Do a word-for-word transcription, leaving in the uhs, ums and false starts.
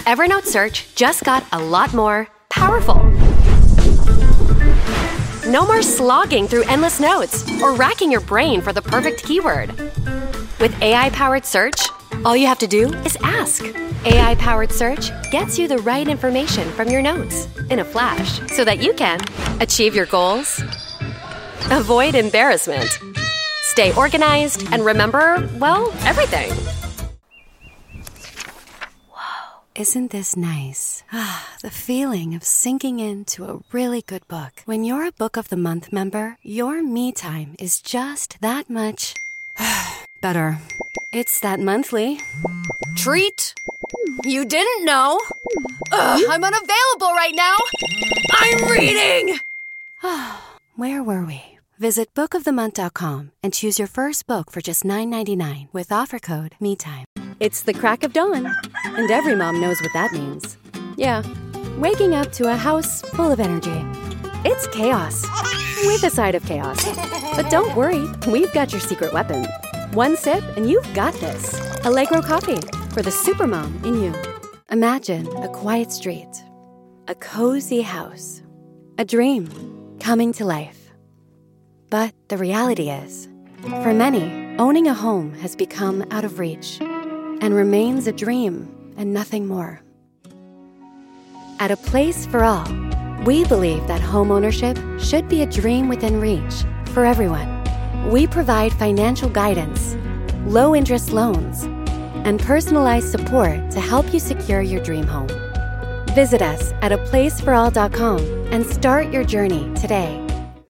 Evernote Search just got a lot more powerful. No more slogging through endless notes or racking your brain for the perfect keyword. With A I-powered search, all you have to do is ask. A I-powered search gets you the right information from your notes in a flash so that you can achieve your goals, avoid embarrassment, stay organized, and remember, well, everything. Whoa, isn't this nice? Ah, the feeling of sinking into a really good book. When you're a Book of the Month member, your me time is just that much better. It's that monthly treat you didn't know. Ugh, I'm unavailable right now. I'm reading. Where were we? Visit book of the month dot com and choose your first book for just nine ninety-nine with offer code MeTime. It's the crack of dawn, and every mom knows what that means. Yeah, waking up to a house full of energy. It's chaos, with a side of chaos. But don't worry, we've got your secret weapon. One sip and you've got this. Allegro Coffee, for the supermom in you. Imagine a quiet street, a cozy house, a dream coming to life. But the reality is, for many, owning a home has become out of reach and remains a dream and nothing more. At A Place for All, we believe that home ownership should be a dream within reach for everyone. We provide financial guidance, low-interest loans, and personalized support to help you secure your dream home. Visit us at a place for all dot com and start your journey today.